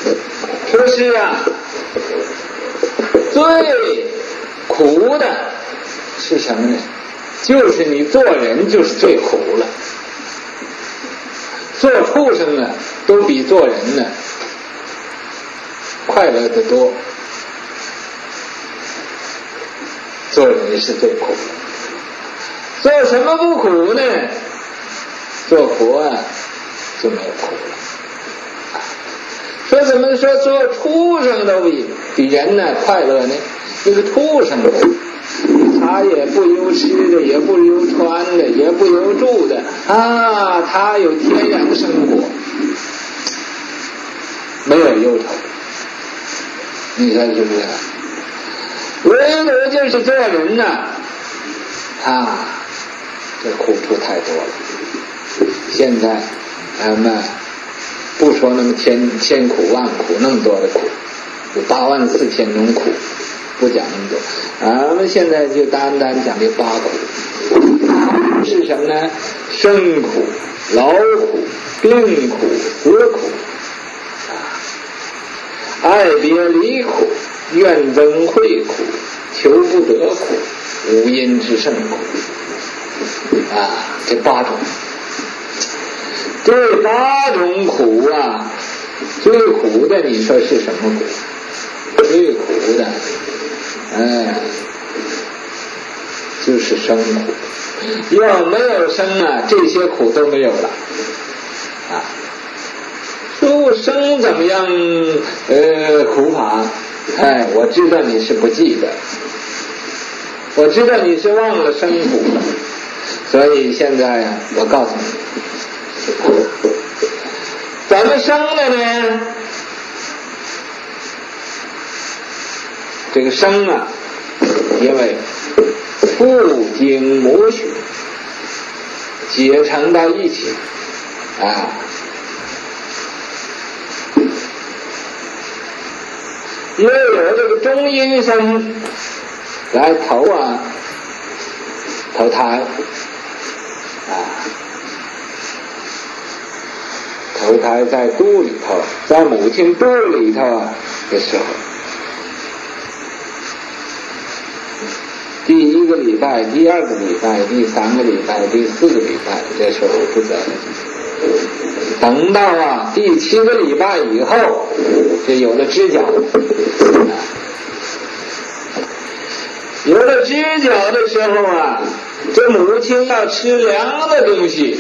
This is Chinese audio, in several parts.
说是啊，最苦的是什么呢？就是你做人就是最苦了，做畜生呢都比做人呢快乐得多，做人是最苦的。做什么不苦呢？做佛啊就没有苦了。说怎么说做畜生都比人呢快乐呢？这个畜生他也不由吃的，也不由穿的，也不由住的啊，他有天然生活，没有忧愁。你看是不是？唯独就是做人呢这苦处太多了。现在咱们不说那么千苦万苦那么多的苦，有84000种苦，不讲那么多。咱们现在就单单讲这8苦，是什么呢？生苦、劳苦、病苦、死苦，爱别离苦、怨憎会苦、求不得苦、无因之胜苦。这8种，这8种苦啊，最苦的你说是什么苦？最苦的就是生苦。要没有生啊，这些苦都没有了说我生怎么样苦法？我知道你是不记得，我知道你是忘了生苦了，所以现在我告诉你怎么生的呢？这个生啊，因为父精母血结成到一起又有这个中阴身来投胎投胎在肚里头，在母亲肚里头的时候，第1个礼拜、第2个礼拜、第3个礼拜、第4个礼拜，这时候不得了。等到第7个礼拜以后，就有了知觉。有了知觉的时候这母亲要吃凉的东西，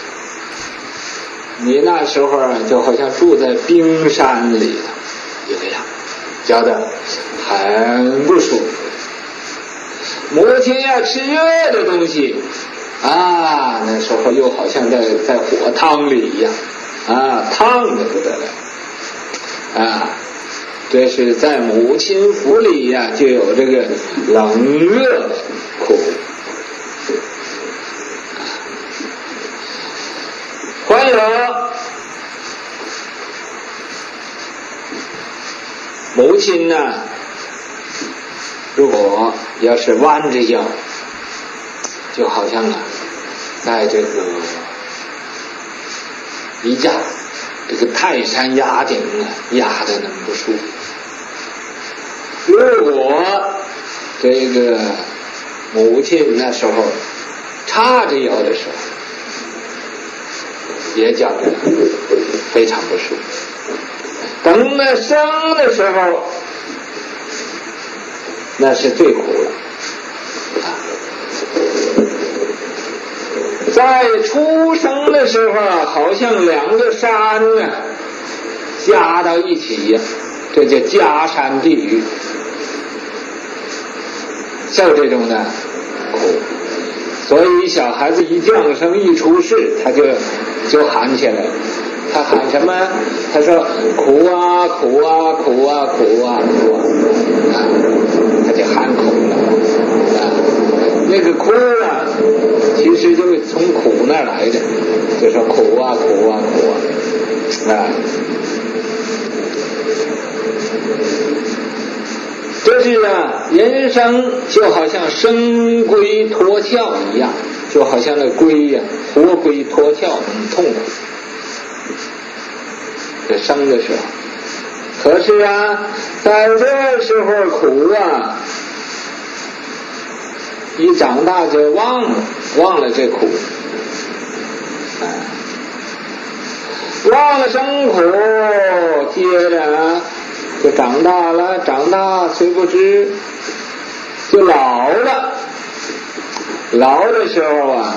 你那时候就好像住在冰山里一个样，觉得很不舒服。母亲要吃热的东西那时候又好像在火汤里一样烫的不得了这是在母亲腹里就有这个冷热苦。还有母亲如果要是弯着腰，就好像在这个一架这个泰山压顶压得那么不舒服。如果这个母亲那时候叉着腰的时候，也觉得非常不舒服。等那生的时候，那是最苦了在出生的时候好像2个山加到一起一样，这叫加山地狱，像这种的苦。所以小孩子一降生一出世，他就喊起来了。他喊什么？他说苦啊苦啊苦啊苦啊苦啊他就喊苦了那个苦其实就是从苦那儿来的，就说苦啊苦啊苦啊这是人生就好像生龟脱壳一样，就好像那龟活龟脱壳那么痛苦。这生的时候可是啊，在这时候苦啊，一长大就忘了这苦，忘了生苦，接着就长大了，长大虽不知就老了。老的时候啊，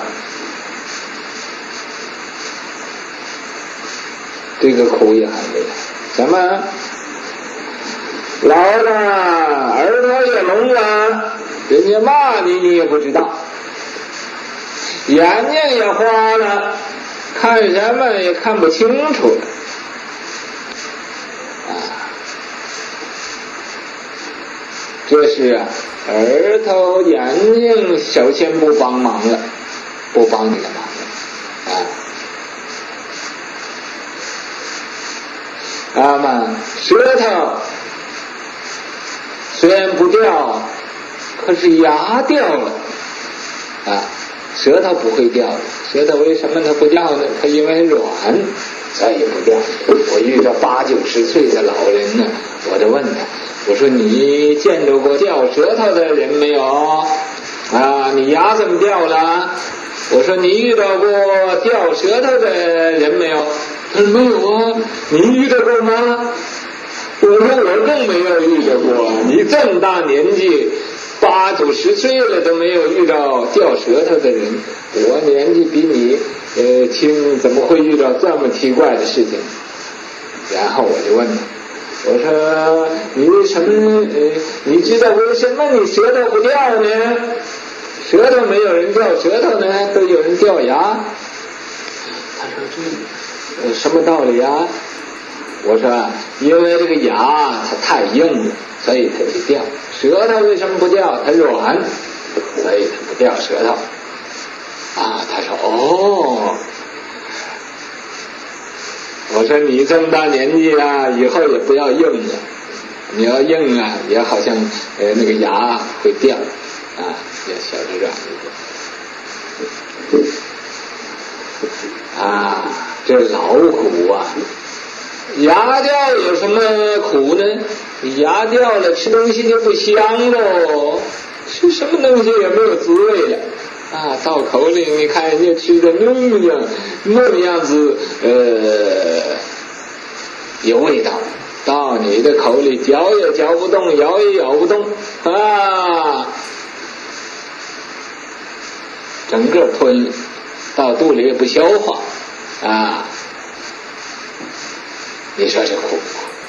这个苦也还没来。怎么老了，耳朵也聋了，人家骂你你也不知道，眼睛也花了，看什么也看不清楚了这是啊，耳朵眼睛首先不帮忙了，不帮你的忙了那么舌头虽然不掉，可是牙掉了舌头不会掉的。舌头为什么它不掉呢？它因为软，所以不掉。我遇到80、90岁的老人呢，我就问他，我说你见着过掉舌头的人没有你牙怎么掉了？我说你遇到过掉舌头的人没有？他说没有啊。你遇到过吗？我说我更没有遇到过。你这么大年纪80、90岁了都没有遇到掉舌头的人，我年纪比你轻，怎么会遇到这么奇怪的事情？然后我就问他，我说你为什么你知道为什么你舌头不掉呢？舌头没有人掉舌头呢，都有人掉牙。他说这什么道理啊？我说因为这个牙它太硬了，所以它就掉。舌头为什么不掉？它软，所以它不掉舌头他说哦。我说你这么大年纪以后也不要硬了，你要硬也好像那个牙会掉要小着软一点这老苦牙掉有什么苦呢？你牙掉了，吃东西就不香喽，吃什么东西也没有滋味了到口里你看人家吃的那样子有味道，到你的口里嚼也嚼不动，咬也咬不动整个吞到肚里也不消化你说这苦。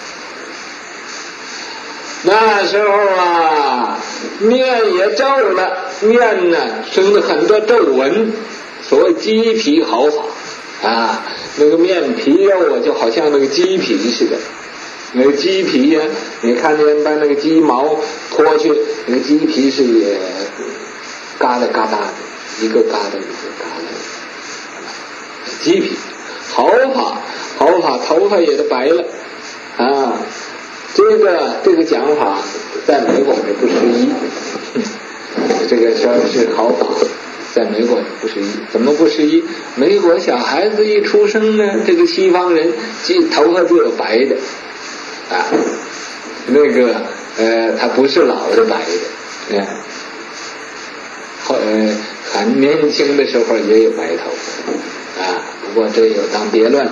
那时候面也皱了，面呢生了很多皱纹，所谓鸡皮好法那个面皮肉就好像那个鸡皮似的。那个鸡皮你看见把那个鸡毛脱去，那个鸡皮是也疙瘩疙瘩的，一个疙瘩一个疙瘩。鸡皮好法，头发也都白了这个讲法在美国也不适宜这个说是好法，在美国也不适宜。怎么不适宜？美国小孩子一出生呢，这个西方人头发就有白的那个他不是老的白的很年轻的时候也有白头发不过这有当别论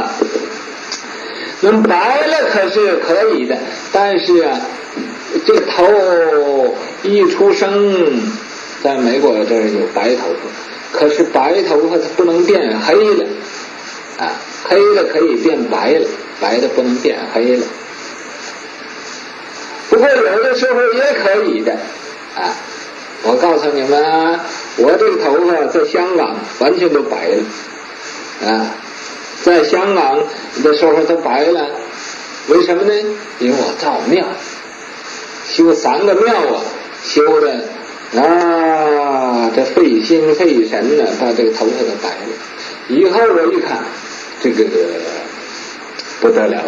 那么白了可是可以的，但是这头一出生，在美国这儿有白头发，可是白头发它不能变黑了黑了可以变白了，白的不能变黑了。不过有的时候也可以的我告诉你们我这个头发在香港完全都白了在香港的时候都白了，为什么呢？因为我造庙，修3个庙修的这费心费神把这个头发都白了。以后我一看这个不得了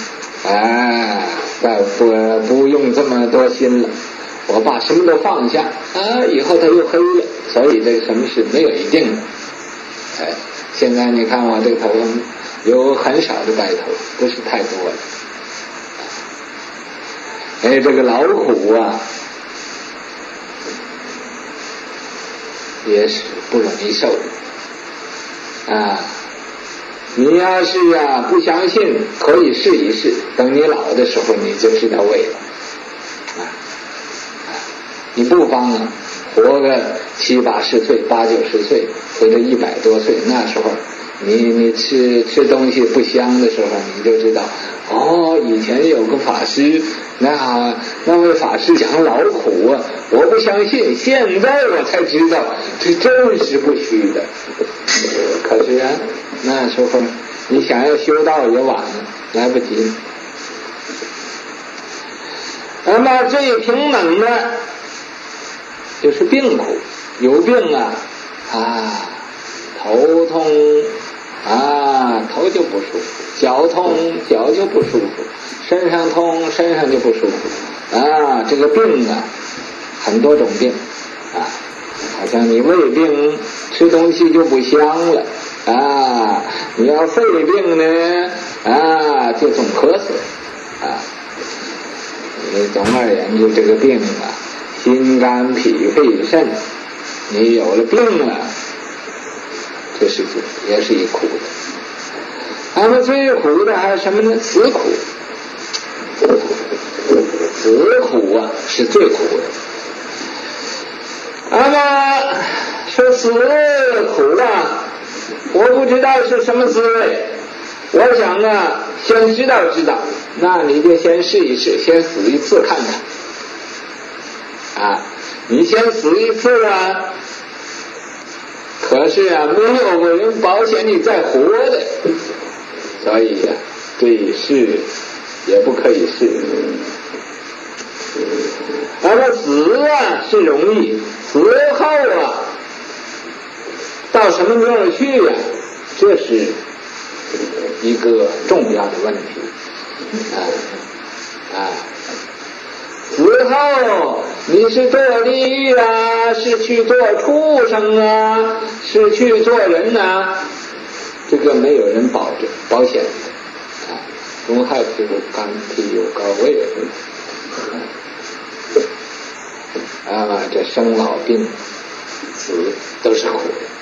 了不用这么多心了，我把什么都放下以后它又黑了，所以这个什么事没有一定的现在你看我这个头发有很少的白头，不是太多了哎，这个劳苦啊，也是不容易受啊。你要是不相信，可以试一试，等你老的时候你就知道味了你不妨活个70、80岁、80、90岁，或者100多岁，那时候你吃东西不香的时候，你就知道以前有个法师，那位法师讲劳苦啊，我不相信，现在我才知道这真是不虚的。可是那时候你想要修道也晚了，来不及了。那么最平等的就是病苦，有病头痛头就不舒服，脚痛脚就不舒服，身上痛身上就不舒服这个病很多种病好像你胃病吃东西就不香了你要肺病呢就总咳嗽总而言之，这个病心肝脾肺肾，你有了病了，这是也是一苦的。那么最苦的还有什么呢？死苦。死苦是最苦的。那么说死苦我不知道是什么滋味，我想先知道，那你就先试一试，先死一次看看你先死一次可是没有人保险你再活的，所以对试也不可以试。那么死是容易，死后到什么地方去这是一个重要的问题死后你是堕地狱是去做畜生是去做人这个没有人保险公害皮肤肝脾有高位这生老病死都是苦的